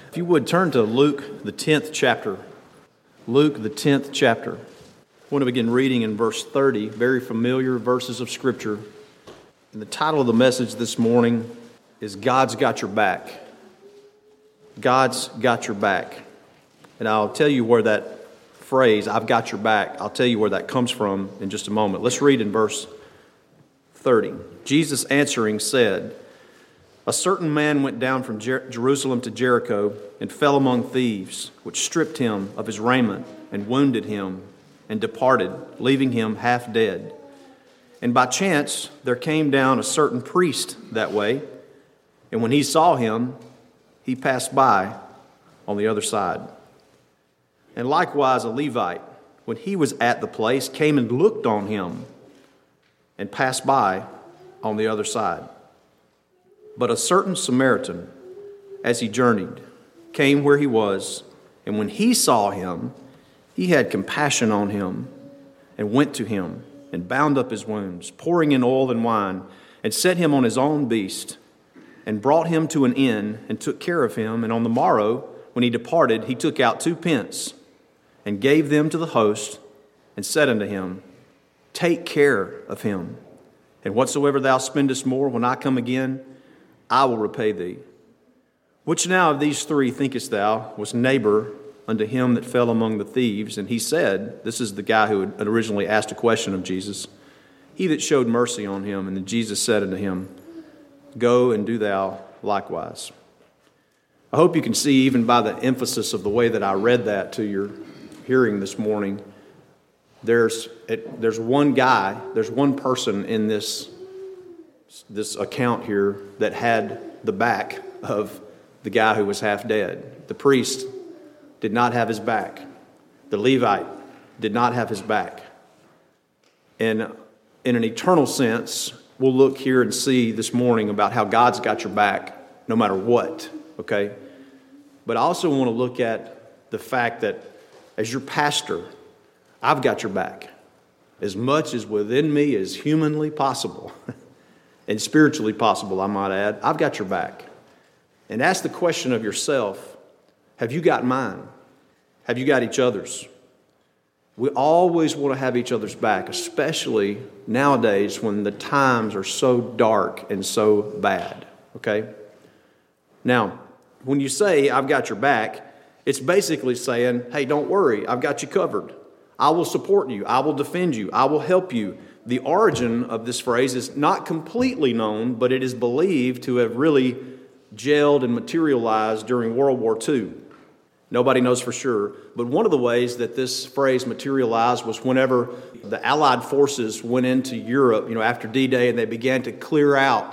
If you would, turn to Luke, the 10th chapter. Luke, the 10th chapter. I want to begin reading in verse 30, very familiar verses of Scripture. And the title of the message this morning is God's Got Your Back. God's got your back. And I'll tell you where that phrase, I've got your back, I'll tell you where that comes from in just a moment. Let's read in verse 30. Jesus answering said, "A certain man went down from Jerusalem to Jericho and fell among thieves, which stripped him of his raiment and wounded him and departed, leaving him half dead. And by chance there came down a certain priest that way, and when he saw him, he passed by on the other side. And likewise a Levite, when he was at the place, came and looked on him and passed by on the other side. But a certain Samaritan, as he journeyed, came where he was, and when he saw him, he had compassion on him, and went to him, and bound up his wounds, pouring in oil and wine, and set him on his own beast, and brought him to an inn, and took care of him. And on the morrow, when he departed, he took out 2 pence, and gave them to the host, and said unto him, Take care of him, and whatsoever thou spendest more, when I come again, I will repay thee. Which now of these 3 thinkest thou was neighbor unto him that fell among the thieves? And he said," this is the guy who had originally asked a question of Jesus, "He that showed mercy on him. And then Jesus said unto him, Go and do thou likewise." I hope you can see, even by the emphasis of the way that I read that to your hearing this morning, there's one guy, there's one person in this account here that had the back of the guy who was half dead. The priest did not have his back. The Levite did not have his back. And in an eternal sense, we'll look here and see this morning about how God's got your back no matter what, okay? But I also want to look at the fact that as your pastor, I've got your back as much as within me is humanly possible and spiritually possible, I might add. I've got your back. And ask the question of yourself, have you got mine? Have you got each other's? We always want to have each other's back, especially nowadays when the times are so dark and so bad, okay? Now, when you say, I've got your back, it's basically saying, hey, don't worry, I've got you covered. I will support you. I will defend you. I will help you. The origin of this phrase is not completely known, but it is believed to have really gelled and materialized during World War II. Nobody knows for sure, but one of the ways that this phrase materialized was whenever the Allied forces went into Europe, after D-Day, and they began to clear out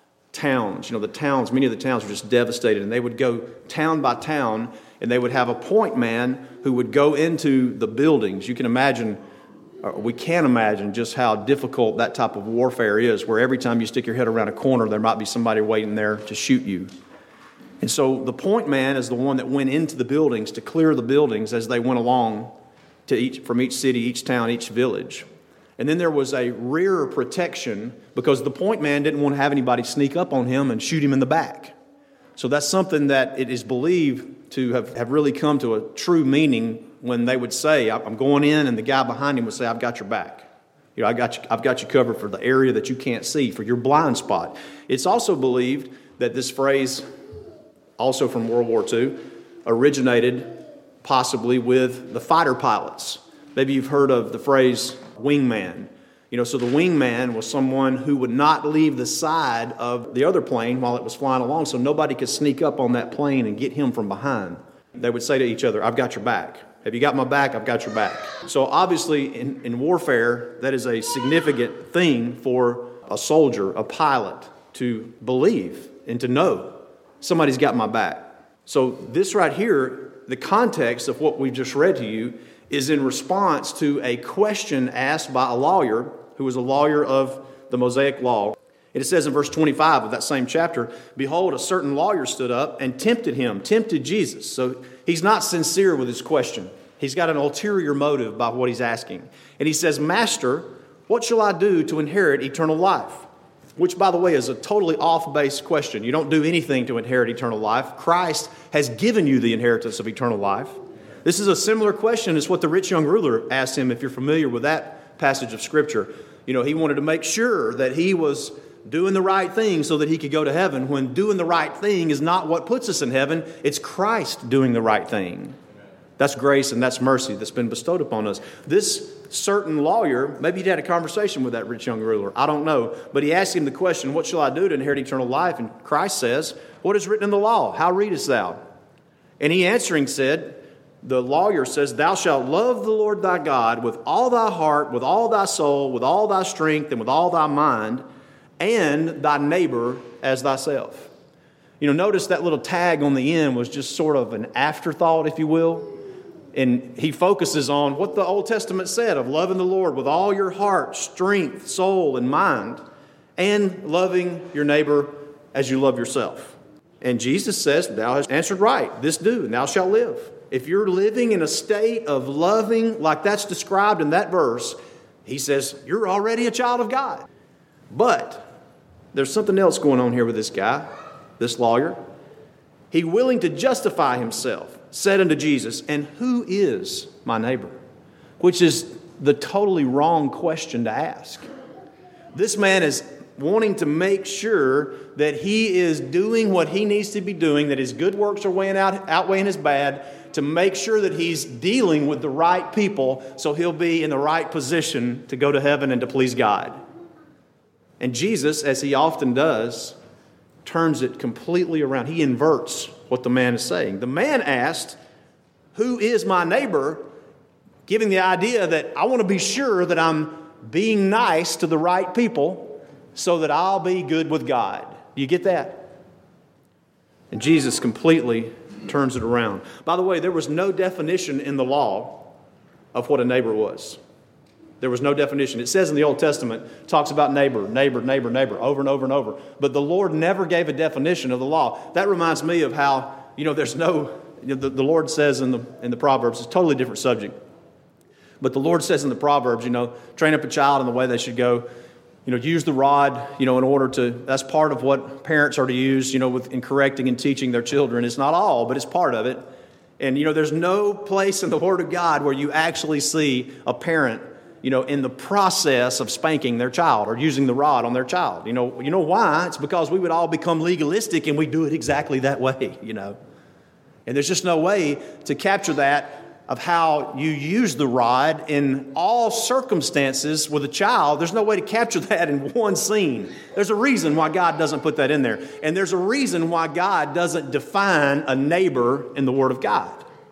towns. Many of the towns were just devastated, and they would go town by town, and they would have a point man who would go into the buildings. You can imagine, we can't imagine just how difficult that type of warfare is, where every time you stick your head around a corner, there might be somebody waiting there to shoot you. And so the point man is the one that went into the buildings to clear the buildings as they went along from each city, each town, each village. And then there was a rear protection because the point man didn't want to have anybody sneak up on him and shoot him in the back. So that's something that it is believed to have really come to a true meaning when they would say, I'm going in, and the guy behind him would say, I've got your back. I've got you covered for the area that you can't see, for your blind spot. It's also believed that this phrase, also from World War II, originated possibly with the fighter pilots. Maybe you've heard of the phrase wingman. So the wingman was someone who would not leave the side of the other plane while it was flying along, so nobody could sneak up on that plane and get him from behind. They would say to each other, I've got your back. Have you got my back? I've got your back. So obviously in warfare, that is a significant thing for a soldier, a pilot, to believe and to know somebody's got my back. So this right here, the context of what we've just read to you, is in response to a question asked by a lawyer who was a lawyer of the Mosaic Law. And it says in verse 25 of that same chapter, "Behold, a certain lawyer stood up and tempted Jesus." So he's not sincere with his question. He's got an ulterior motive by what he's asking. And he says, "Master, what shall I do to inherit eternal life?" which, by the way, is a totally off-base question. You don't do anything to inherit eternal life. Christ has given you the inheritance of eternal life. This is a similar question as what the rich young ruler asked him, if you're familiar with that passage of Scripture. He wanted to make sure that he was doing the right thing so that he could go to heaven, when doing the right thing is not what puts us in heaven. It's Christ doing the right thing. That's grace and that's mercy that's been bestowed upon us. This certain lawyer, maybe he'd had a conversation with that rich young ruler. I don't know. But he asked him the question, what shall I do to inherit eternal life? And Christ says, what is written in the law? How readest thou? And he answering said, the lawyer says, thou shalt love the Lord thy God with all thy heart, with all thy soul, with all thy strength, and with all thy mind, and thy neighbor as thyself. Notice that little tag on the end was just sort of an afterthought, if you will. And he focuses on what the Old Testament said of loving the Lord with all your heart, strength, soul, and mind, and loving your neighbor as you love yourself. And Jesus says, thou hast answered right. This do, and thou shalt live. If you're living in a state of loving like that's described in that verse, he says, you're already a child of God. But there's something else going on here with this guy, this lawyer. He, willing to justify himself, said unto Jesus, and who is my neighbor? Which is the totally wrong question to ask. This man is wanting to make sure that he is doing what he needs to be doing, that his good works are outweighing his bad, to make sure that he's dealing with the right people so he'll be in the right position to go to heaven and to please God. And Jesus, as he often does, turns it completely around. He inverts what the man is saying. The man asked, who is my neighbor? Giving the idea that I want to be sure that I'm being nice to the right people so that I'll be good with God. Do you get that? And Jesus completely turns it around. By the way, there was no definition in the law of what a neighbor was. There was no definition. It says in the Old Testament, talks about neighbor, neighbor, neighbor, neighbor, over and over and over. But the Lord never gave a definition of the law. That reminds me of how, there's no, the Lord says in the Proverbs, it's a totally different subject. But the Lord says in the Proverbs, train up a child in the way they should go. Use the rod, in order to, that's part of what parents are to use, in correcting and teaching their children. It's not all, but it's part of it. And, there's no place in the Word of God where you actually see a parent, in the process of spanking their child or using the rod on their child. You know why? It's because we would all become legalistic and we do it exactly that way, And there's just no way to capture that of how you use the rod in all circumstances with a child. There's no way to capture that in one scene. There's a reason why God doesn't put that in there. And there's a reason why God doesn't define a neighbor in the Word of God.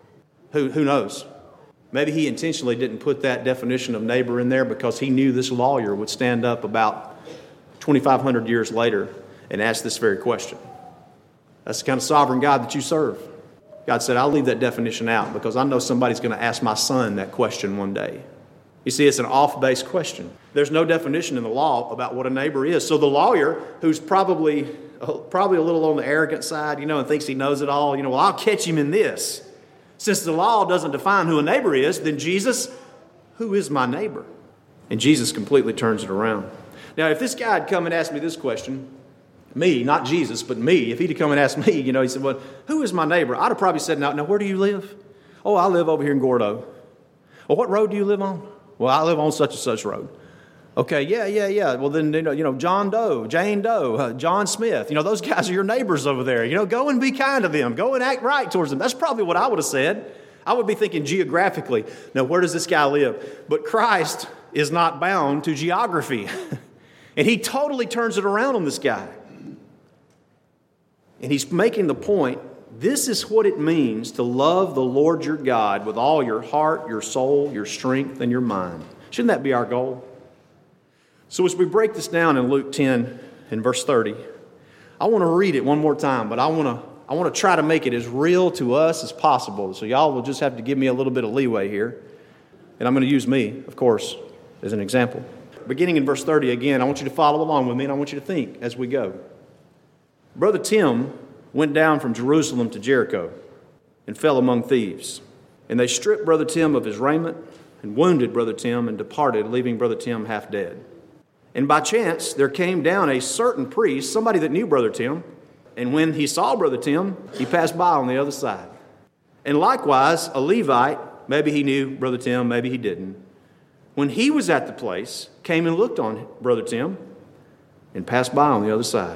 Who knows? Maybe he intentionally didn't put that definition of neighbor in there because he knew this lawyer would stand up about 2,500 years later and ask this very question. That's the kind of sovereign God that you serve. God said, I'll leave that definition out because I know somebody's going to ask my son that question one day. You see, it's an off-base question. There's no definition in the law about what a neighbor is. So the lawyer, who's probably a little on the arrogant side, and thinks he knows it all, well, I'll catch him in this. Since the law doesn't define who a neighbor is, then Jesus, who is my neighbor? And Jesus completely turns it around. Now, if this guy had come and asked me this question, me, not Jesus, but me, if he'd have come and asked me, he said, well, who is my neighbor? I'd have probably said, now where do you live? Oh, I live over here in Gordo. Well, what road do you live on? Well, I live on such and such road. Okay, yeah. Well, then, John Doe, Jane Doe, John Smith, those guys are your neighbors over there. Go and be kind to them. Go and act right towards them. That's probably what I would have said. I would be thinking geographically. Now, where does this guy live? But Christ is not bound to geography. And he totally turns it around on this guy. And he's making the point, this is what it means to love the Lord your God with all your heart, your soul, your strength, and your mind. Shouldn't that be our goal? So as we break this down in Luke 10 and verse 30, I want to read it one more time, but I want to try to make it as real to us as possible. So y'all will just have to give me a little bit of leeway here. And I'm going to use me, of course, as an example. Beginning in verse 30 again, I want you to follow along with me, and I want you to think as we go. Brother Tim went down from Jerusalem to Jericho and fell among thieves. And they stripped Brother Tim of his raiment and wounded Brother Tim and departed, leaving Brother Tim half dead. And by chance, there came down a certain priest, somebody that knew Brother Tim, and when he saw Brother Tim, he passed by on the other side. And likewise, a Levite, maybe he knew Brother Tim, maybe he didn't, when he was at the place, came and looked on Brother Tim and passed by on the other side.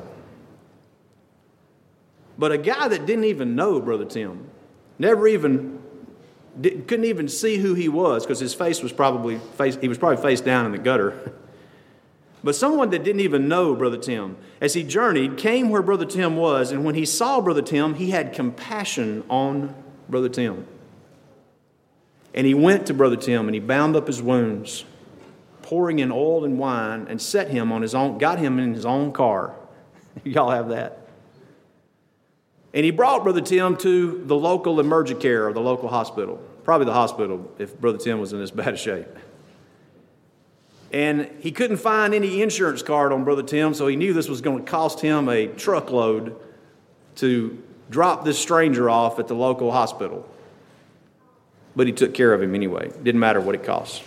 But a guy that didn't even know Brother Tim, couldn't even see who he was because his face was probably face down in the gutter. But someone that didn't even know Brother Tim, as he journeyed, came where Brother Tim was, and when he saw Brother Tim, he had compassion on Brother Tim. And he went to Brother Tim and he bound up his wounds, pouring in oil and wine, and got him in his own car. Y'all have that. And he brought Brother Tim to the local Emergicare or the local hospital. Probably the hospital if Brother Tim was in this bad shape. And he couldn't find any insurance card on Brother Tim, so he knew this was going to cost him a truckload to drop this stranger off at the local hospital. But he took care of him anyway. Didn't matter what it cost.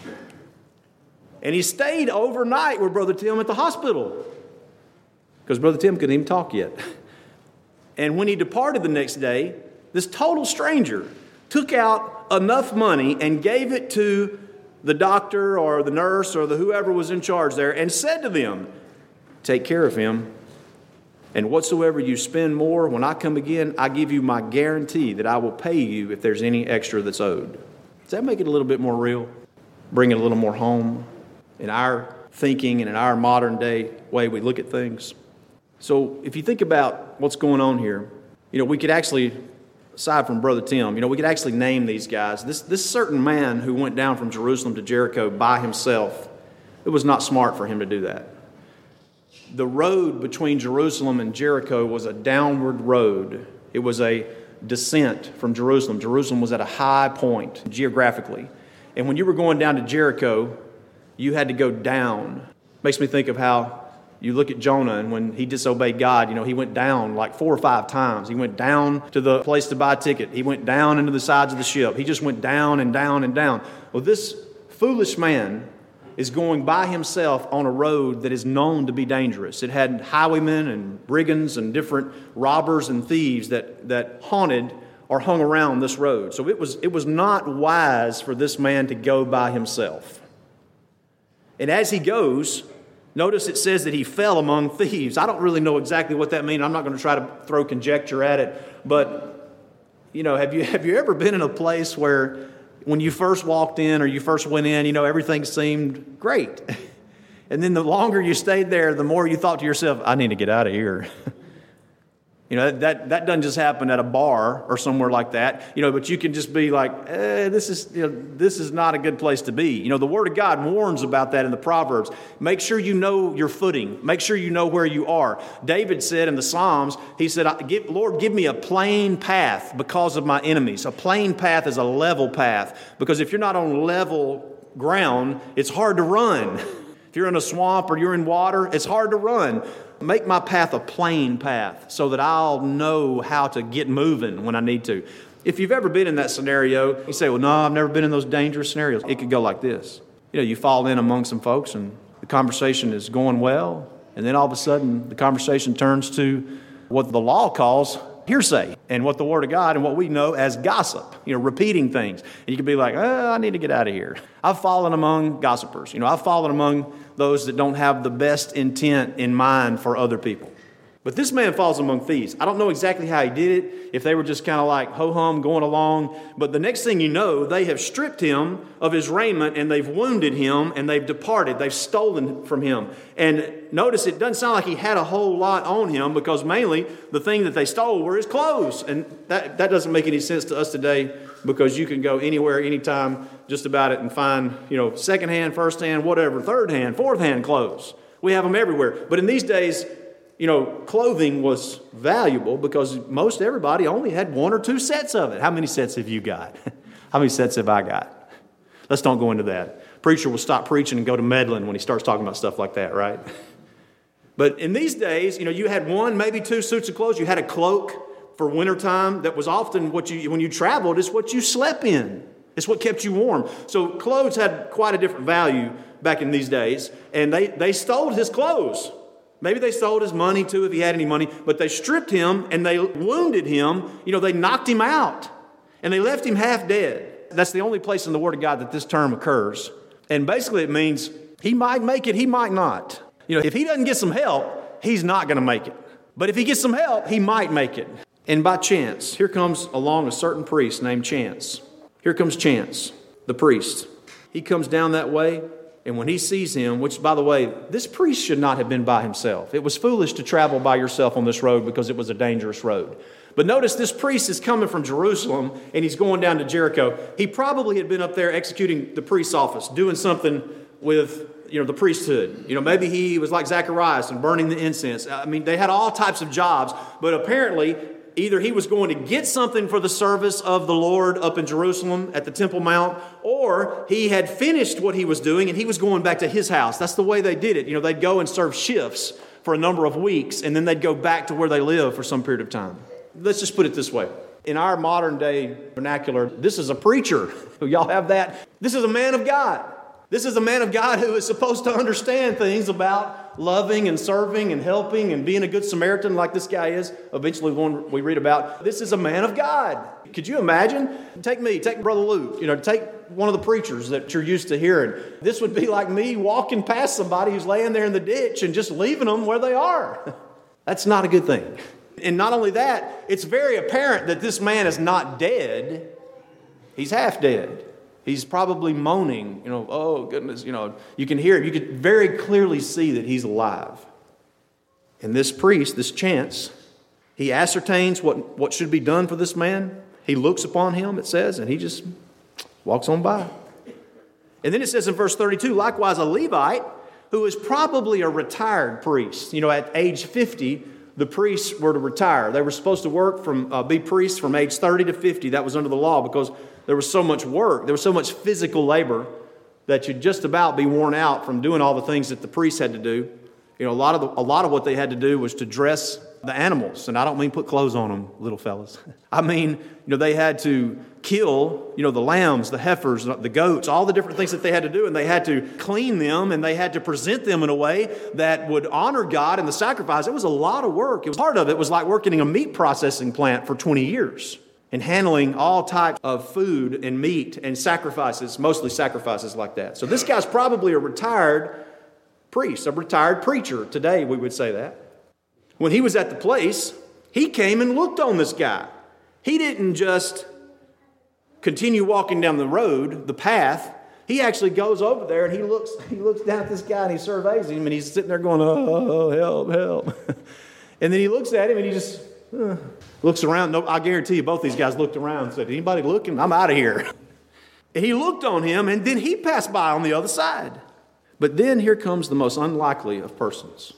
And he stayed overnight with Brother Tim at the hospital because Brother Tim couldn't even talk yet. And when he departed the next day, this total stranger took out enough money and gave it to the doctor or the nurse or whoever was in charge there and said to them, "Take care of him. And whatsoever you spend more, when I come again, I give you my guarantee that I will pay you if there's any extra that's owed." Does that make it a little bit more real? Bring it a little more home in our thinking and in our modern day way we look at things? So if you think about what's going on here, we could actually, aside from Brother Tim, we could actually name these guys. This certain man who went down from Jerusalem to Jericho by himself, it was not smart for him to do that. The road between Jerusalem and Jericho was a downward road. It was a descent from Jerusalem. Jerusalem was at a high point geographically. And when you were going down to Jericho, you had to go down. Makes me think of how you look at Jonah, and when he disobeyed God, he went down like 4 or 5 times. He went down to the place to buy a ticket. He went down into the sides of the ship. He just went down and down and down. Well, this foolish man is going by himself on a road that is known to be dangerous. It had highwaymen and brigands and different robbers and thieves that haunted or hung around this road. So it was not wise for this man to go by himself. And as he goes, notice it says that he fell among thieves. I don't really know exactly what that means. I'm not going to try to throw conjecture at it. But, have you ever been in a place where when you first walked in or you first went in, everything seemed great. And then the longer you stayed there, the more you thought to yourself, I need to get out of here. That doesn't just happen at a bar or somewhere like that, but you can just be like, this is not a good place to be. The Word of God warns about that in the Proverbs. Make sure you know your footing. Make sure you know where you are. David said in the Psalms, he said, Lord, give me a plain path because of my enemies. A plain path is a level path, because if you're not on level ground, it's hard to run. If you're in a swamp or you're in water, it's hard to run. Make my path a plain path so that I'll know how to get moving when I need to. If you've ever been in that scenario, you say, well, no, I've never been in those dangerous scenarios. It could go like this. You fall in among some folks and the conversation is going well, and then all of a sudden the conversation turns to what the law calls hearsay and what the Word of God and what we know as gossip, repeating things. And you can be like, I need to get out of here. I've fallen among gossipers. I've fallen among those that don't have the best intent in mind for other people. But this man falls among thieves. I don't know exactly how he did it, if they were just kind of like ho-hum going along. But the next thing you know, they have stripped him of his raiment and they've wounded him and they've departed. They've stolen from him. And notice it doesn't sound like he had a whole lot on him, because mainly the thing that they stole were his clothes. And that doesn't make any sense to us today, because you can go anywhere, anytime, just about it and find, secondhand, firsthand, whatever, third-hand, fourth-hand clothes. We have them everywhere. But in these days, clothing was valuable because most everybody only had 1 or 2 sets of it. How many sets have you got? How many sets have I got? Let's don't go into that. Preacher will stop preaching and go to meddling when he starts talking about stuff like that, right? But in these days, you had 1, maybe 2 suits of clothes. You had a cloak for wintertime that was often when you traveled, it's what you slept in. It's what kept you warm. So clothes had quite a different value back in these days, and they stole his clothes. Maybe they stole his money too, if he had any money, but they stripped him and they wounded him. They knocked him out and they left him half dead. That's the only place in the Word of God that this term occurs. And basically it means he might make it, he might not. If he doesn't get some help, he's not going to make it. But if he gets some help, he might make it. And by chance, here comes along a certain priest named Chance. Here comes Chance, the priest. He comes down that way. And when he sees him, which, by the way, this priest should not have been by himself. It was foolish to travel by yourself on this road because it was a dangerous road. But notice this priest is coming from Jerusalem and he's going down to Jericho. He probably had been up there executing the priest's office, doing something with, the priesthood. Maybe he was like Zacharias and burning the incense. They had all types of jobs, but apparently either he was going to get something for the service of the Lord up in Jerusalem at the Temple Mount, or he had finished what he was doing and he was going back to his house. That's the way they did it. They'd go and serve shifts for a number of weeks, and then they'd go back to where they live for some period of time. Let's just put it this way. In our modern day vernacular, this is a preacher. Y'all have that? This is a man of God. This is a man of God who is supposed to understand things about loving and serving and helping and being a good Samaritan like this guy is, eventually the one we read about. This is a man of God. Could you imagine? Take Brother Luke, take one of the preachers that you're used to hearing. This would be like me walking past somebody who's laying there in the ditch and just leaving them where they are. That's not a good thing. And not only that, it's very apparent that this man is not dead. He's half dead. He's probably moaning, oh goodness, you can hear him. You can very clearly see that he's alive. And this priest, this Chance, he ascertains what should be done for this man. He looks upon him, it says, and he just walks on by. And then it says in verse 32, likewise a Levite who is probably a retired priest. At age 50, the priests were to retire. They were supposed to be priests from age 30 to 50. That was under the law because there was so much work. There was so much physical labor that you'd just about be worn out from doing all the things that the priests had to do. A lot of what they had to do was to dress the animals. And I don't mean put clothes on them, little fellas. They had to kill, the lambs, the heifers, the goats, all the different things that they had to do. And they had to clean them and they had to present them in a way that would honor God and the sacrifice. It was a lot of work. Part of it was like working in a meat processing plant for 20 years and handling all types of food and meat and sacrifices, mostly sacrifices like that. So this guy's probably a retired priest, a retired preacher. Today we would say that. When he was at the place, he came and looked on this guy. He didn't just continue walking down the road, the path. He actually goes over there and he looks down at this guy and he surveys him and he's sitting there going, oh, help, help. And then he looks at him and he just looks around. No, I guarantee you both these guys looked around and said, anybody looking? I'm out of here. And he looked on him and then he passed by on the other side. But then here comes the most unlikely of persons,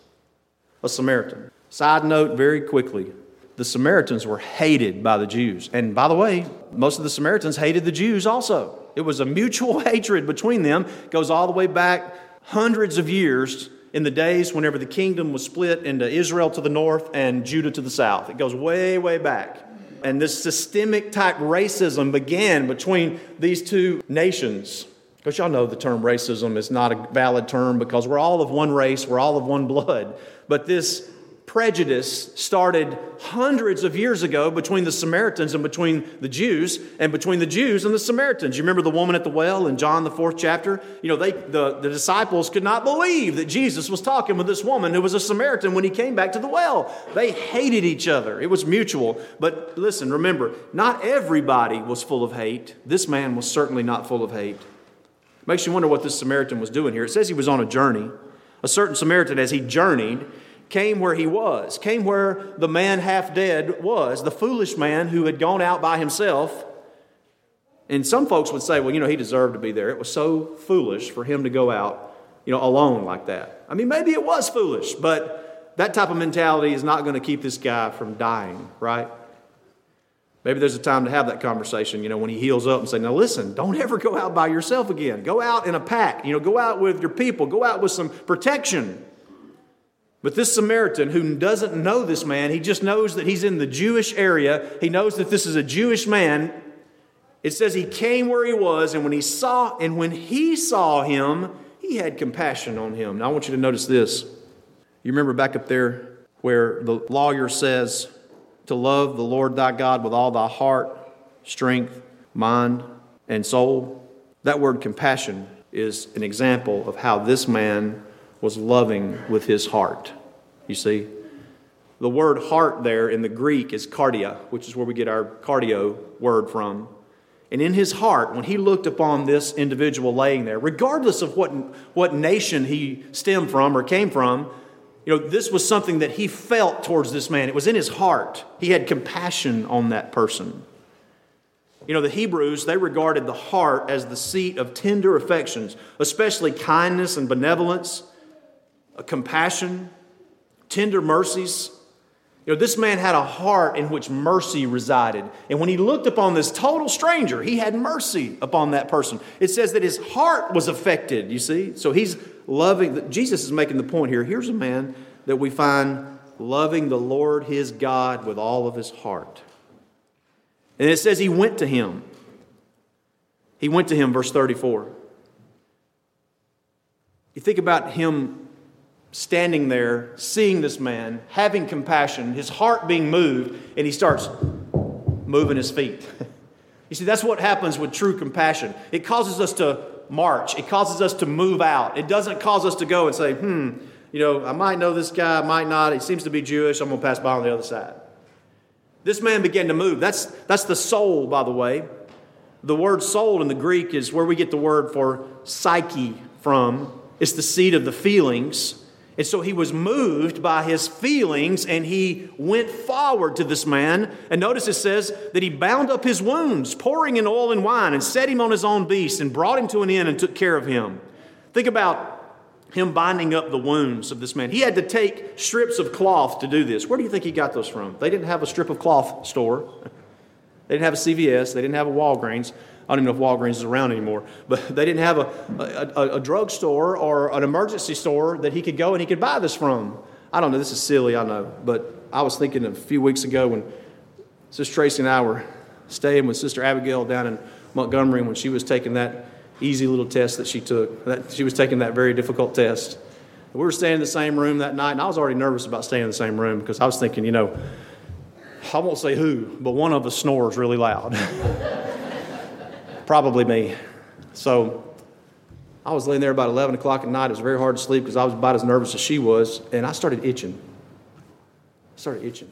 a Samaritan. Side note very quickly, the Samaritans were hated by the Jews. And by the way, most of the Samaritans hated the Jews also. It was a mutual hatred between them. It goes all the way back hundreds of years in the days whenever the kingdom was split into Israel to the north and Judah to the south. It goes way, way back. And this systemic type racism began between these two nations. Because y'all know the term racism is not a valid term because we're all of one race, we're all of one blood. But this prejudice started hundreds of years ago between the Samaritans and between the Jews and between the Jews and the Samaritans. You remember the woman at the well in John the 4th chapter? The disciples could not believe that Jesus was talking with this woman who was a Samaritan when he came back to the well. They hated each other. It was mutual. But listen, remember, not everybody was full of hate. This man was certainly not full of hate. Makes you wonder what this Samaritan was doing here. It says he was on a journey. A certain Samaritan, as he journeyed, came where he was, came where the man half dead was, the foolish man who had gone out by himself. And some folks would say, well, he deserved to be there. It was so foolish for him to go out, alone like that. Maybe it was foolish, but that type of mentality is not going to keep this guy from dying, right? Maybe there's a time to have that conversation, when he heals up and say, now listen, don't ever go out by yourself again. Go out in a pack, go out with your people, go out with some protection. But this Samaritan who doesn't know this man, he just knows that he's in the Jewish area. He knows that this is a Jewish man. It says he came where he was, and when he saw him, he he had compassion on him. Now I want you to notice this. You remember back up there where the lawyer says to love the Lord thy God with all thy heart, strength, mind, and soul? That word compassion is an example of how this man was loving with his heart. You see? The word heart there in the Greek is cardia, which is where we get our cardio word from. And in his heart, when he looked upon this individual laying there, regardless of what nation he stemmed from or came from, this was something that he felt towards this man. It was in his heart. He had compassion on that person. The Hebrews, they regarded the heart as the seat of tender affections, especially kindness and benevolence, compassion, tender mercies. This man had a heart in which mercy resided. And when he looked upon this total stranger, he had mercy upon that person. It says that his heart was affected, you see. So he's loving. Jesus is making the point here. Here's a man that we find loving the Lord his God with all of his heart. And it says he went to him. He went to him, verse 34. You think about him standing there, seeing this man, having compassion, his heart being moved, and he starts moving his feet. You see, that's what happens with true compassion. It causes us to march. It causes us to move out. It doesn't cause us to go and say, I might know this guy, I might not. He seems to be Jewish. I'm going to pass by on the other side. This man began to move. That's the soul, by the way. The word soul in the Greek is where we get the word for psyche from. It's the seat of the feelings. And so he was moved by his feelings, and he went forward to this man. And notice it says that he bound up his wounds, pouring in oil and wine, and set him on his own beast, and brought him to an inn and took care of him. Think about him binding up the wounds of this man. He had to take strips of cloth to do this. Where do you think he got those from? They didn't have a strip of cloth store. They didn't have a CVS. They didn't have a Walgreens. I don't even know if Walgreens is around anymore. But they didn't have a drugstore or an emergency store that he could go and he could buy this from. I don't know. This is silly, I know. But I was thinking a few weeks ago when Sister Tracy and I were staying with Sister Abigail down in Montgomery when she was taking that easy little test that she took. She was taking that very difficult test. We were staying in the same room that night, and I was already nervous about staying in the same room because I was thinking, I won't say who, but one of us snores really loud. Probably me. So I was laying there about 11 o'clock at night. It was very hard to sleep because I was about as nervous as she was. And I started itching. And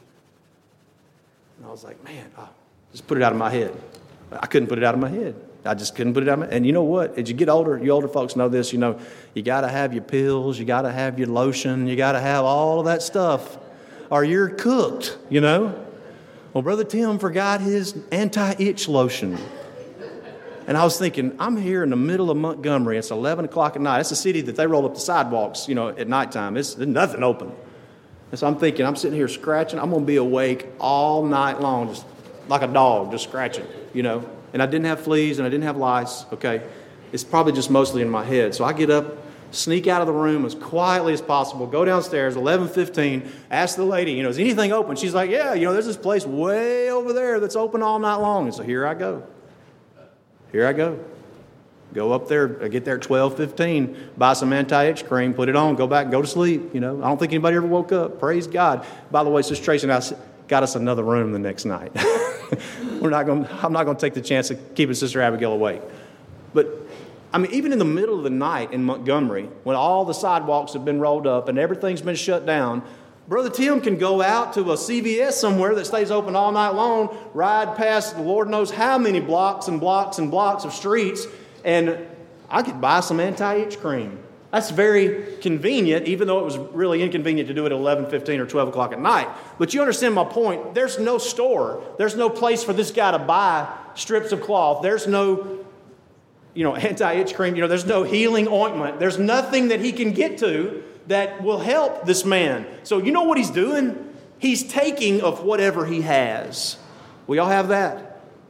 I was like, man, just put it out of my head. I couldn't put it out of my head. I just couldn't put it out of my head. And you know what? As you get older, you older folks know this, you got to have your pills. You got to have your lotion. You got to have all of that stuff or you're cooked, Well, Brother Tim forgot his anti-itch lotion. And I was thinking, I'm here in the middle of Montgomery. It's 11 o'clock at night. It's a city that they roll up the sidewalks, at nighttime. There's nothing open. And so I'm thinking, I'm sitting here scratching. I'm going to be awake all night long, just like a dog, just scratching, And I didn't have fleas and I didn't have lice, okay? It's probably just mostly in my head. So I get up, sneak out of the room as quietly as possible, go downstairs, 11:15, ask the lady, is anything open? She's like, yeah, there's this place way over there that's open all night long. And so here I go. Go up there, I get there at 12:15, buy some anti-itch cream, put it on, go back and go to sleep. I don't think anybody ever woke up. Praise God. By the way, Sister Tracy and I got us another room the next night. I'm not going to take the chance of keeping Sister Abigail awake. But, even in the middle of the night in Montgomery, when all the sidewalks have been rolled up and everything's been shut down, Brother Tim can go out to a CVS somewhere that stays open all night long, ride past the Lord knows how many blocks and blocks and blocks of streets, and I could buy some anti-itch cream. That's very convenient, even though it was really inconvenient to do it at 11:15 or 12 o'clock at night. But you understand my point. There's no store. There's no place for this guy to buy strips of cloth. There's no, anti-itch cream. There's no healing ointment. There's nothing that he can get to that will help this man. So you know what he's doing? He's taking of whatever he has. We all have that.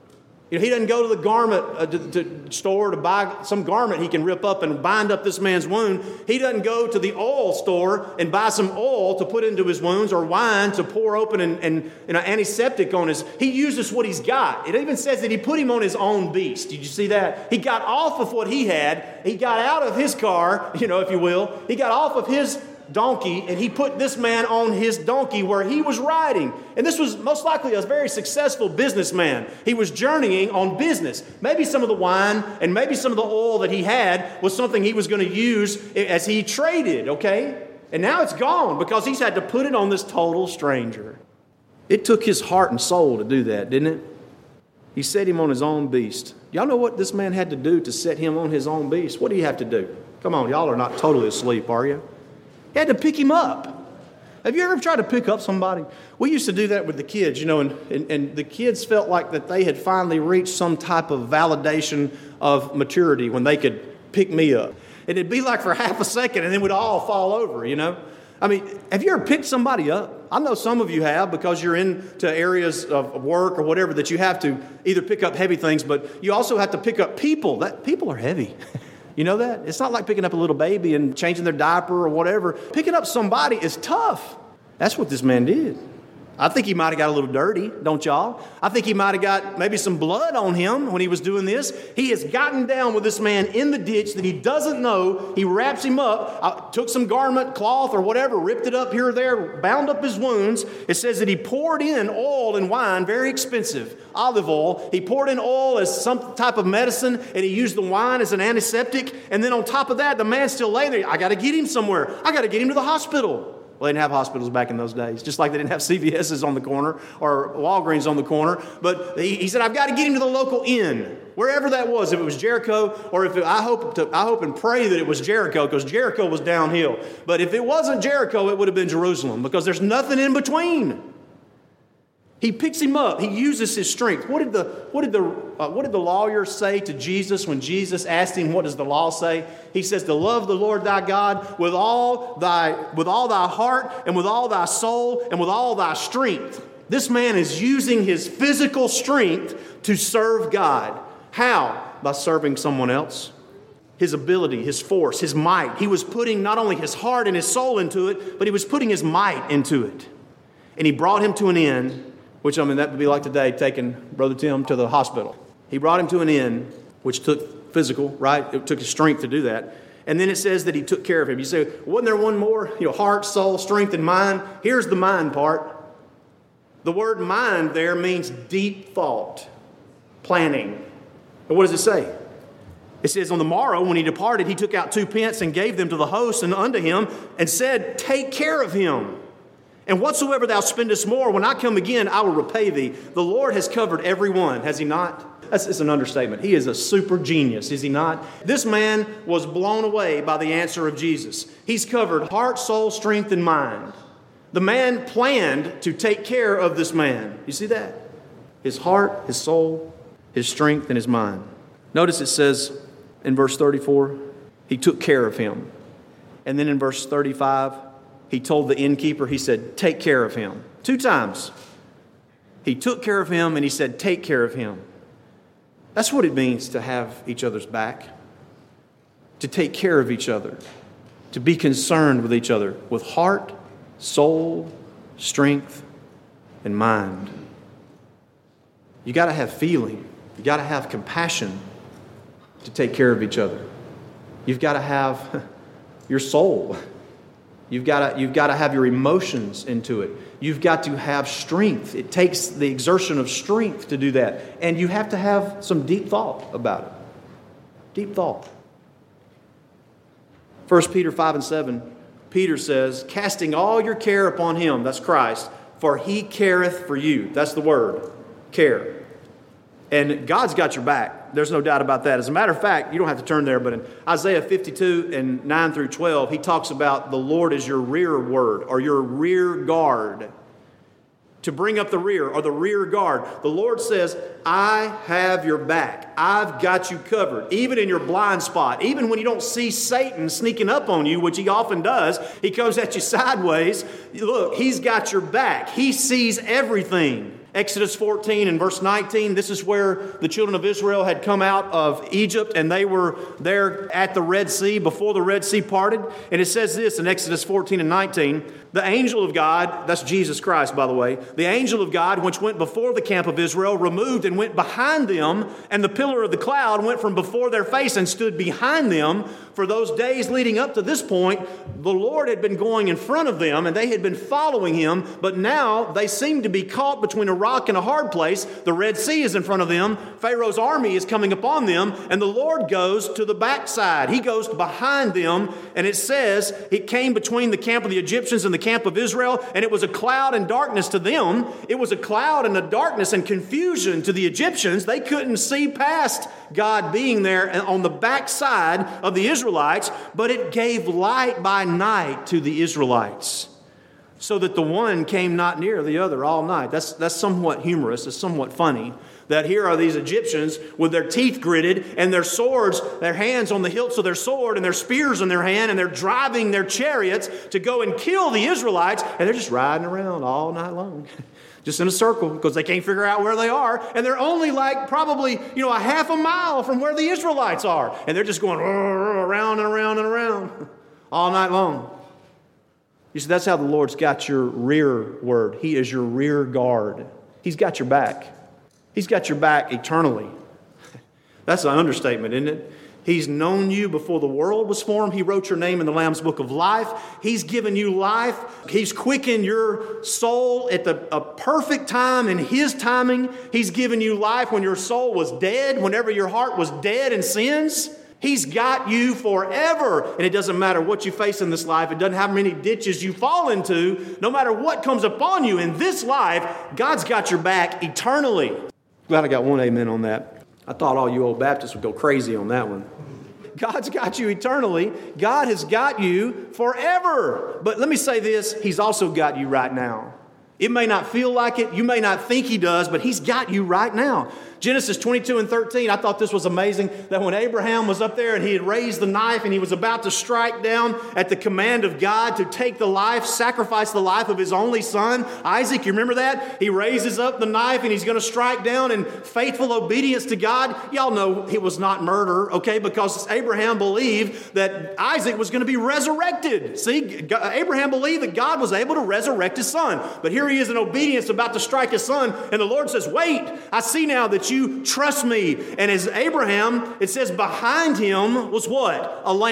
He doesn't go to the garment store to buy some garment he can rip up and bind up this man's wound. He doesn't go to the oil store and buy some oil to put into his wounds or wine to pour open and antiseptic on his. He uses what he's got. It even says that he put him on his own beast. Did you see that? He got off of what he had. He got out of his car, if you will. He got off of his donkey, and he put this man on his donkey where he was riding. And this was most likely a very successful businessman. He was journeying on business. Maybe some of the wine and maybe some of the oil that he had was something he was going to use as he traded, okay? And now it's gone because he's had to put it on this total stranger. It took his heart and soul to do that, didn't it? He set him on his own beast. Y'all know what this man had to do to set him on his own beast? What do you have to do? Come on, y'all are not totally asleep, are you? He had to pick him up. Have you ever tried to pick up somebody? We used to do that with the kids, and the kids felt like that they had finally reached some type of validation of maturity when they could pick me up. And it'd be like for half a second, and then we'd all fall over, I mean, have you ever picked somebody up? I know some of you have because you're into areas of work or whatever that you have to either pick up heavy things, but you also have to pick up people. People are heavy. You know that? It's not like picking up a little baby and changing their diaper or whatever. Picking up somebody is tough. That's what this man did. I think he might have got a little dirty, don't y'all? I think he might have got maybe some blood on him when he was doing this. He has gotten down with this man in the ditch that he doesn't know. He wraps him up, took some garment, cloth or whatever, ripped it up here or there, bound up his wounds. It says that he poured in oil and wine, very expensive, olive oil. He poured in oil as some type of medicine, and he used the wine as an antiseptic. And then on top of that, the man's still laying there. I got to get him somewhere. I got to get him to the hospital. Well, they didn't have hospitals back in those days, just like they didn't have CVS's on the corner or Walgreens on the corner. But he said, I've got to get him to the local inn, wherever that was, if it was Jericho, or I hope and pray that it was Jericho, because Jericho was downhill. But if it wasn't Jericho, it would have been Jerusalem, because there's nothing in between. He picks him up. He uses his strength. What did the lawyer say to Jesus when Jesus asked him, what does the law say? He says, to love the Lord thy God with all thy heart and with all thy soul and with all thy strength. This man is using his physical strength to serve God. How? By serving someone else. His ability, his force, his might. He was putting not only his heart and his soul into it, but he was putting his might into it. And he brought him to an end. Which, that would be like today taking Brother Tim to the hospital. He brought him to an inn, which took physical, right? It took his strength to do that. And then it says that he took care of him. You say, wasn't there one more? Heart, soul, strength, and mind. Here's the mind part. The word mind there means deep thought, planning. And what does it say? It says, on the morrow, when he departed, he took out 2 pence and gave them to the host and unto him and said, take care of him. And whatsoever thou spendest more, when I come again, I will repay thee. The Lord has covered every one, has he not? It's an understatement. He is a super genius, is he not? This man was blown away by the answer of Jesus. He's covered heart, soul, strength, and mind. The man planned to take care of this man. You see that? His heart, his soul, his strength, and his mind. Notice it says in verse 34, he took care of him. And then in verse 35, he told the innkeeper, he said, take care of him. 2 times. He took care of him and he said, take care of him. That's what it means to have each other's back. To take care of each other. To be concerned with each other with heart, soul, strength, and mind. You got to have feeling. You got to have compassion to take care of each other. You've got to have your soul. You've got to have your emotions into it. You've got to have strength. It takes the exertion of strength to do that. And you have to have some deep thought about it. Deep thought. 1 Peter 5 and 7, Peter says, casting all your care upon him, that's Christ, for he careth for you. That's the word, care. And God's got your back. There's no doubt about that. As a matter of fact, you don't have to turn there, but in Isaiah 52 and 9 through 12, he talks about the Lord as your rear word or your rear guard. To bring up the rear or the rear guard. The Lord says, I have your back. I've got you covered. Even in your blind spot. Even when you don't see Satan sneaking up on you, which he often does. He comes at you sideways. Look, he's got your back. He sees everything. Exodus 14 and verse 19, this is where the children of Israel had come out of Egypt and they were there at the Red Sea before the Red Sea parted. And it says this in Exodus 14 and 19, the angel of God, that's Jesus Christ, by the way, the angel of God, which went before the camp of Israel, removed and went behind them, and the pillar of the cloud went from before their face and stood behind them. For those days leading up to this point, the Lord had been going in front of them, and they had been following Him, but now they seem to be caught between a rock and a hard place. The Red Sea is in front of them, Pharaoh's army is coming upon them, and the Lord goes to the backside. He goes behind them, and it says it came between the camp of the Egyptians and the camp of Israel, and it was a cloud and darkness to them. It was a cloud and a darkness and confusion to the Egyptians. They couldn't see past God being there on the backside of the Israelites, but it gave light by night to the Israelites, so that the one came not near the other all night. That's somewhat humorous. It's somewhat funny that here are these Egyptians with their teeth gritted and their swords, their hands on the hilts of their sword and their spears in their hand, and they're driving their chariots to go and kill the Israelites, and they're just riding around all night long. Just in a circle because they can't figure out where they are. And they're only like probably, a half a mile from where the Israelites are. And they're just going around and around and around all night long. You see, that's how the Lord's got your rearward. He is your rear guard. He's got your back. He's got your back eternally. That's an understatement, isn't it? He's known you before the world was formed. He wrote your name in the Lamb's Book of Life. He's given you life. He's quickened your soul at a perfect time in His timing. He's given you life when your soul was dead, whenever your heart was dead in sins. He's got you forever. And it doesn't matter what you face in this life. It doesn't matter how many ditches you fall into. No matter what comes upon you in this life, God's got your back eternally. Glad I got one amen on that. I thought all you old Baptists would go crazy on that one. God's got you eternally. God has got you forever. But let me say this, He's also got you right now. It may not feel like it. You may not think He does, but He's got you right now. Genesis 22 and 13, I thought this was amazing, that when Abraham was up there and he had raised the knife and he was about to strike down at the command of God to take the life, sacrifice the life of his only son, Isaac, you remember that? He raises up the knife and he's going to strike down in faithful obedience to God. Y'all know it was not murder, okay, because Abraham believed that Isaac was going to be resurrected. See, Abraham believed that God was able to resurrect his son. But here he is in obedience about to strike his son, and the Lord says, wait, I see now that you trust me. And as Abraham, it says behind him was what? A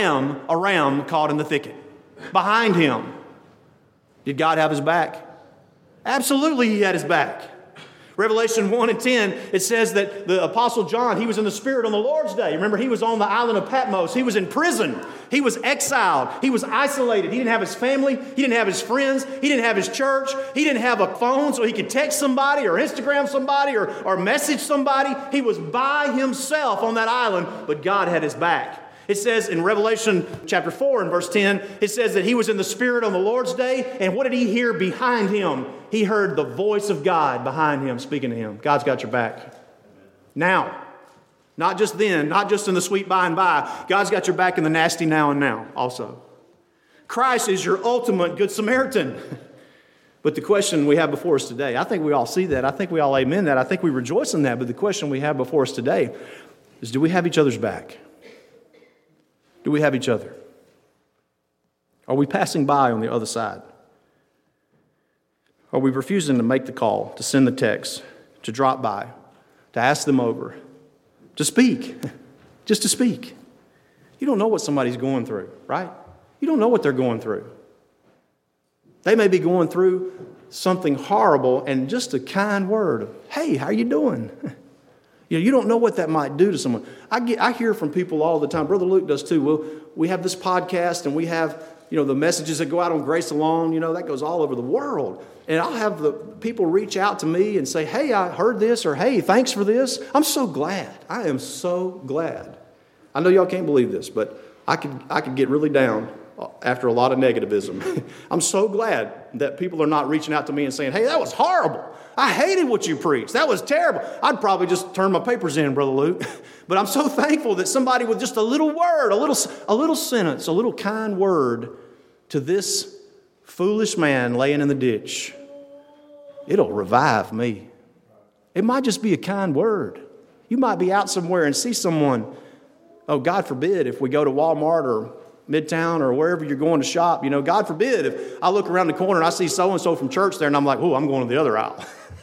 ram caught in the thicket. Behind him. Did God have his back? Absolutely, He had his back. Revelation 1 and 10, it says that the Apostle John, he was in the Spirit on the Lord's day. Remember, he was on the island of Patmos. He was in prison. He was exiled. He was isolated. He didn't have his family. He didn't have his friends. He didn't have his church. He didn't have a phone so he could text somebody or Instagram somebody or message somebody. He was by himself on that island, but God had his back. It says in Revelation chapter 4 and verse 10, it says that he was in the Spirit on the Lord's day. And what did he hear behind him? He heard the voice of God behind him speaking to him. God's got your back. Now, not just then, not just in the sweet by and by. God's got your back in the nasty now and now also. Christ is your ultimate Good Samaritan. But the question we have before us today, I think we all see that. I think we all amen that. I think we rejoice in that. But the question we have before us today is, do we have each other's back? Do we have each other? Are we passing by on the other side? Are we refusing to make the call, to send the text, to drop by, to ask them over, to speak, just to speak? You don't know what somebody's going through, right? You don't know what they're going through. They may be going through something horrible, and just a kind word of, hey, how are you doing? You don't know what that might do to someone. I hear from people all the time. Brother Luke does too. Well, we have this podcast and we have, the messages that go out on Grace Alone, that goes all over the world. And I'll have the people reach out to me and say, hey, I heard this, or hey, thanks for this. I'm so glad. I am so glad. I know y'all can't believe this, but I could get really down after a lot of negativism. I'm so glad that people are not reaching out to me and saying, hey, that was horrible. I hated what you preached. That was terrible. I'd probably just turn my papers in, Brother Luke. But I'm so thankful that somebody with just a little word, a little sentence, a little kind word to this foolish man laying in the ditch, it'll revive me. It might just be a kind word. You might be out somewhere and see someone. Oh, God forbid if we go to Walmart or Midtown or wherever you're going to shop, God forbid if I look around the corner and I see so-and-so from church there and I'm like, oh, I'm going to the other aisle.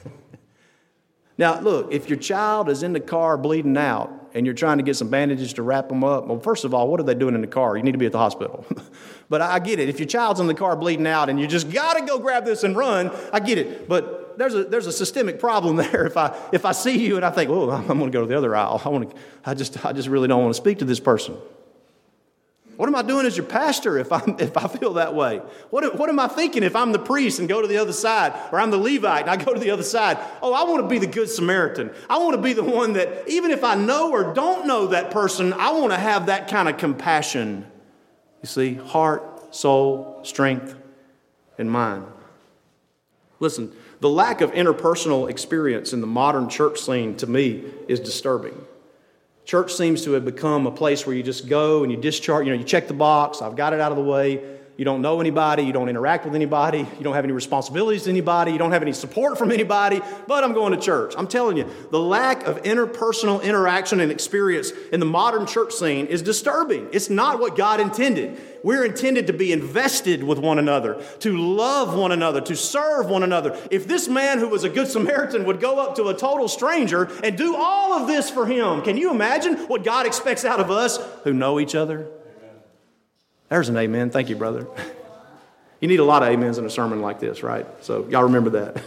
Now, look, if your child is in the car bleeding out and you're trying to get some bandages to wrap them up, well, first of all, what are they doing in the car? You need to be at the hospital. But I get it. If your child's in the car bleeding out and you just got to go grab this and run, I get it. But there's a systemic problem there. If I see you and I think, oh, I'm going to go to the other aisle. I just really don't want to speak to this person. What am I doing as your pastor if I feel that way? What am I thinking if I'm the priest and go to the other side, or I'm the Levite and I go to the other side? Oh, I want to be the good Samaritan. I want to be the one that even if I know or don't know that person, I want to have that kind of compassion. You see, heart, soul, strength, and mind. Listen, the lack of interpersonal experience in the modern church scene to me is disturbing. Church seems to have become a place where you just go and you discharge, you check the box, I've got it out of the way. You don't know anybody, you don't interact with anybody, you don't have any responsibilities to anybody, you don't have any support from anybody, but I'm going to church. I'm telling you, the lack of interpersonal interaction and experience in the modern church scene is disturbing. It's not what God intended. We're intended to be invested with one another, to love one another, to serve one another. If this man who was a good Samaritan would go up to a total stranger and do all of this for him, can you imagine what God expects out of us who know each other? There's an amen. Thank you, brother. You need a lot of amens in a sermon like this, right? So y'all remember that.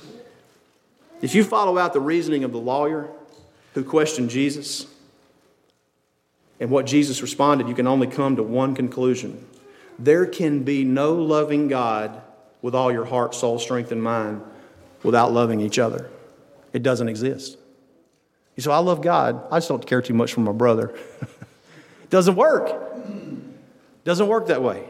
If you follow out the reasoning of the lawyer who questioned Jesus and what Jesus responded, you can only come to one conclusion. There can be no loving God with all your heart, soul, strength, and mind without loving each other. It doesn't exist. You say, I love God. I just don't care too much for my brother. It doesn't work. Doesn't work that way.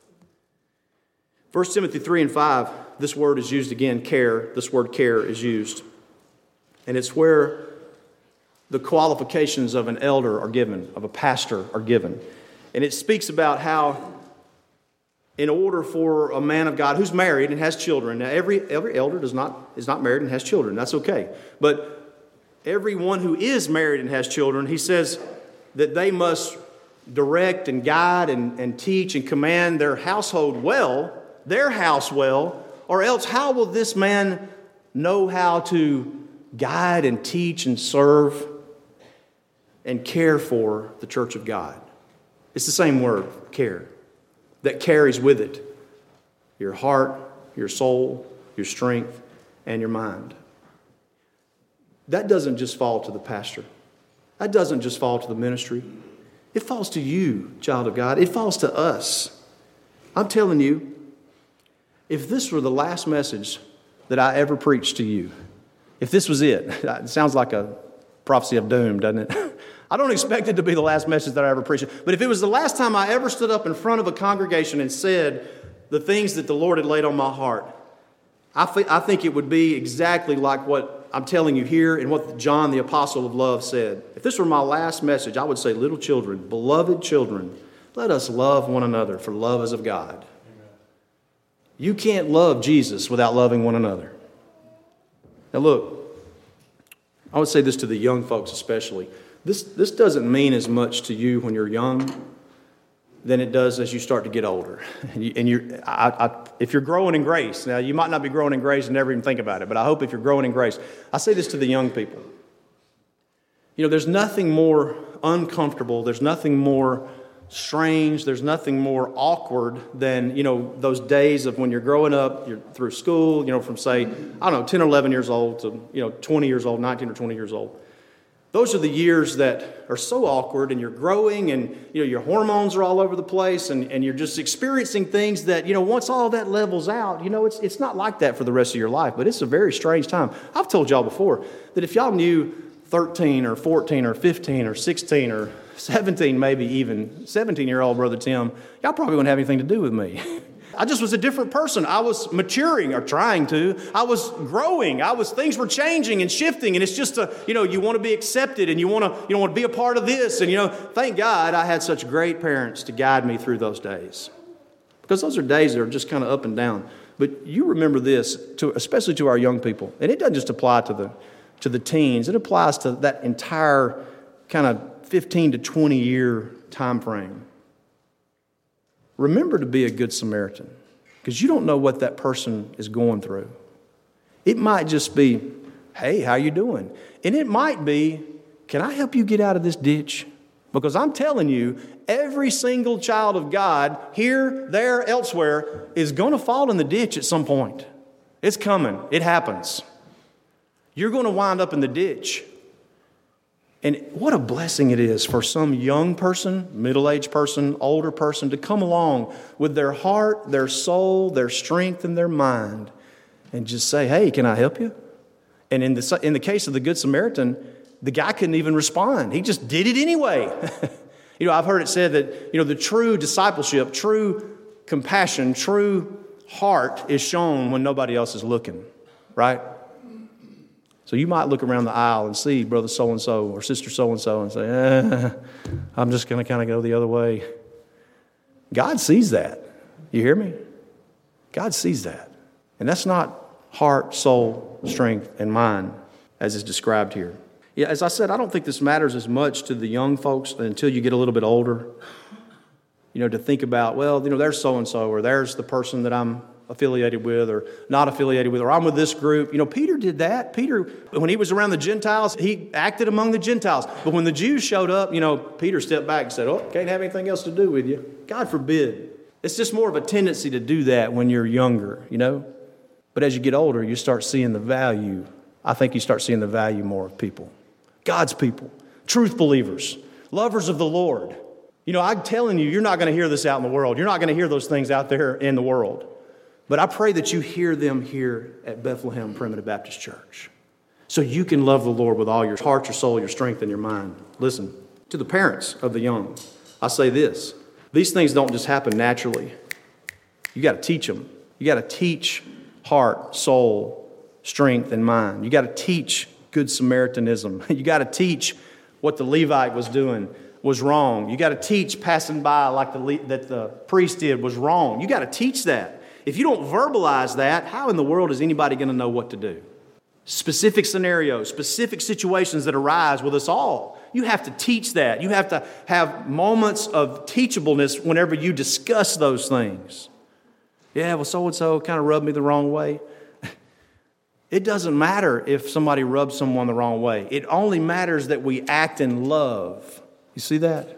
1 Timothy 3 and 5, this word is used again, care. This word care is used. And it's where the qualifications of an elder are given, of a pastor are given. And it speaks about how in order for a man of God who's married and has children, now every elder is not married and has children, that's okay. But everyone who is married and has children, he says that they must direct and guide and teach and command their household well, their house well, or else how will this man know how to guide and teach and serve and care for the church of God? It's the same word, care, that carries with it your heart, your soul, your strength, and your mind. That doesn't just fall to the pastor. That doesn't just fall to the ministry. It falls to you, child of God. It falls to us. I'm telling you, if this were the last message that I ever preached to you, if this was it sounds like a prophecy of doom, doesn't it? I don't expect it to be the last message that I ever preached. But if it was the last time I ever stood up in front of a congregation and said the things that the Lord had laid on my heart, I think it would be exactly like what I'm telling you here and what John, the apostle of love, said. If this were my last message, I would say, little children, beloved children, let us love one another, for love is of God. Amen. You can't love Jesus without loving one another. Now look, I would say this to the young folks especially. This doesn't mean as much to you when you're young than it does as you start to get older. If you're growing in grace, now you might not be growing in grace and never even think about it, but I hope if you're growing in grace, I say this to the young people. There's nothing more uncomfortable, there's nothing more strange, there's nothing more awkward than, those days of when you're growing up, you're through school, from say, 10 or 11 years old to, 20 years old, 19 or 20 years old. Those are the years that are so awkward, and you're growing, and your hormones are all over the place, and you're just experiencing things that, once all that levels out, it's not like that for the rest of your life, but it's a very strange time. I've told y'all before that if y'all knew 13 or 14 or 15 or 16 or 17, maybe even 17-year-old Brother Tim, y'all probably wouldn't have anything to do with me. I just was a different person. I was maturing, or trying to. I was growing. Things were changing and shifting, and it's just you want to be accepted, and you want to be a part of this, and thank God I had such great parents to guide me through those days, because those are days that are just kind of up and down. But you remember this, especially to our young people, and it doesn't just apply to to the teens. It applies to that entire kind of 15 to 20 year time frame. Remember to be a good Samaritan, because you don't know what that person is going through. It might just be, hey, how you doing? And it might be, can I help you get out of this ditch? Because I'm telling you, every single child of God, here, there, elsewhere, is going to fall in the ditch at some point. It's coming. It happens. You're going to wind up in the ditch. And what a blessing it is for some young person, middle-aged person, older person to come along with their heart, their soul, their strength, and their mind and just say, hey, can I help you? And in the case of the Good Samaritan, the guy couldn't even respond. He just did it anyway. I've heard it said that, the true discipleship, true compassion, true heart is shown when nobody else is looking, right? So you might look around the aisle and see brother so-and-so or sister so-and-so and say, I'm just going to kind of go the other way. God sees that. You hear me? God sees that. And that's not heart, soul, strength, and mind as is described here. Yeah, as I said, I don't think this matters as much to the young folks until you get a little bit older. To think about, there's so-and-so or there's the person that I'm affiliated with or not affiliated with, or I'm with this group. Peter did that. Peter, when he was around the Gentiles, he acted among the Gentiles. But when the Jews showed up, Peter stepped back and said, can't have anything else to do with you. God forbid. It's just more of a tendency to do that when you're younger, But as you get older, you start seeing the value. I think you start seeing the value more of people. God's people, truth believers, lovers of the Lord. I'm telling you, you're not going to hear this out in the world. You're not going to hear those things out there in the world. But I pray that you hear them here at Bethlehem Primitive Baptist Church so you can love the Lord with all your heart, your soul, your strength, and your mind. Listen, to the parents of the young, I say this. These things don't just happen naturally. You got to teach them. You got to teach heart, soul, strength, and mind. You got to teach Good Samaritanism. You got to teach what the Levite was doing was wrong. You got to teach passing by like that the priest did was wrong. You got to teach that. If you don't verbalize that, how in the world is anybody going to know what to do? Specific scenarios, specific situations that arise with us all. You have to teach that. You have to have moments of teachableness whenever you discuss those things. Yeah, well, so-and-so kind of rubbed me the wrong way. It doesn't matter if somebody rubs someone the wrong way. It only matters that we act in love. You see that?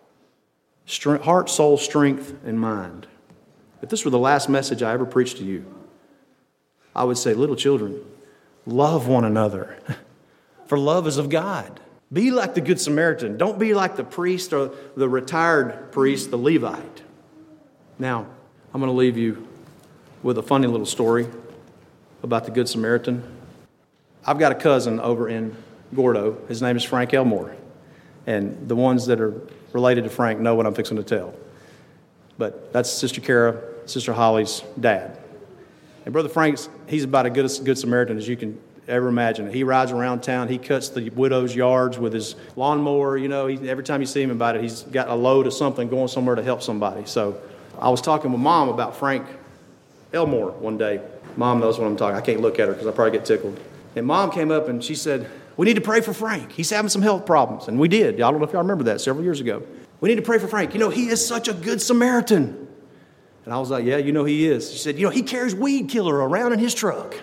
Heart, soul, strength, and mind. If this were the last message I ever preached to you, I would say, little children, love one another, for love is of God. Be like the Good Samaritan. Don't be like the priest or the retired priest, the Levite. Now, I'm going to leave you with a funny little story about the Good Samaritan. I've got a cousin over in Gordo. His name is Frank Elmore. And the ones that are related to Frank know what I'm fixing to tell. But that's Sister Kara, Sister Holly's dad. And Brother Frank, he's about as good Samaritan as you can ever imagine. He rides around town. He cuts the widows' yards with his lawnmower. Every time you see him about it, he's got a load of something going somewhere to help somebody. So I was talking with Mom about Frank Elmore one day. Mom knows what I'm talking. I can't look at her because I probably get tickled. And Mom came up and she said, we need to pray for Frank. He's having some health problems. And we did. I don't know if y'all remember that several years ago. We need to pray for Frank. He is such a good Samaritan. And I was like, yeah, he is. She said, he carries weed killer around in his truck.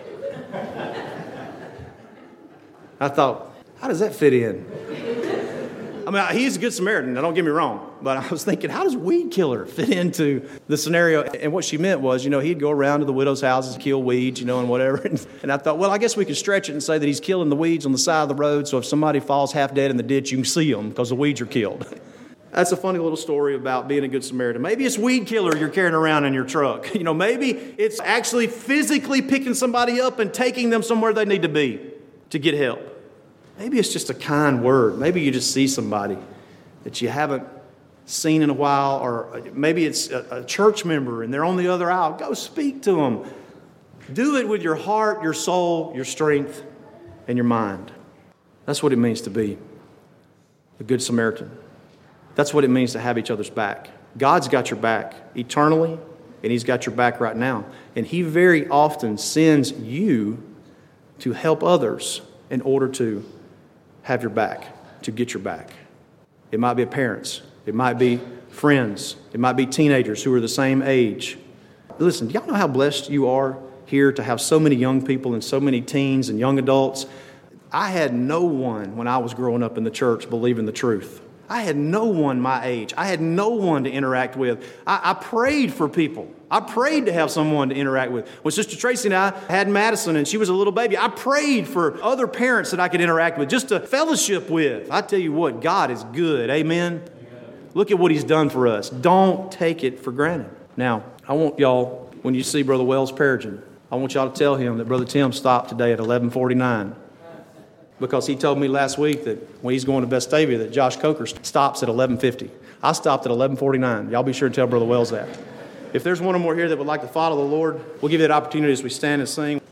I thought, how does that fit in? I mean, he's a good Samaritan, now don't get me wrong. But I was thinking, how does weed killer fit into the scenario? And what she meant was, he'd go around to the widows' houses, kill weeds, and whatever. And I thought, well, I guess we could stretch it and say that he's killing the weeds on the side of the road, so if somebody falls half dead in the ditch, you can see them because the weeds are killed. That's a funny little story about being a good Samaritan. Maybe it's weed killer you're carrying around in your truck. Maybe it's actually physically picking somebody up and taking them somewhere they need to be to get help. Maybe it's just a kind word. Maybe you just see somebody that you haven't seen in a while, or maybe it's a church member and they're on the other aisle. Go speak to them. Do it with your heart, your soul, your strength, and your mind. That's what it means to be a good Samaritan. That's what it means to have each other's back. God's got your back eternally, and He's got your back right now. And He very often sends you to help others in order to have your back, to get your back. It might be parents. It might be friends. It might be teenagers who are the same age. Listen, do y'all know how blessed you are here to have so many young people and so many teens and young adults? I had no one when I was growing up in the church believing the truth. I had no one my age. I had no one to interact with. I prayed for people. I prayed to have someone to interact with. When Sister Tracy and I had Madison and she was a little baby, I prayed for other parents that I could interact with, just to fellowship with. I tell you what, God is good. Amen? Look at what He's done for us. Don't take it for granted. Now, I want y'all, when you see Brother Wells Perigin, I want y'all to tell him that Brother Tim stopped today at 11:49. Because he told me last week that when he's going to Vestavia that Josh Coker stops at 11:50. I stopped at 11:49. Y'all be sure to tell Brother Wells that. If there's one or more here that would like to follow the Lord, we'll give you that opportunity as we stand and sing.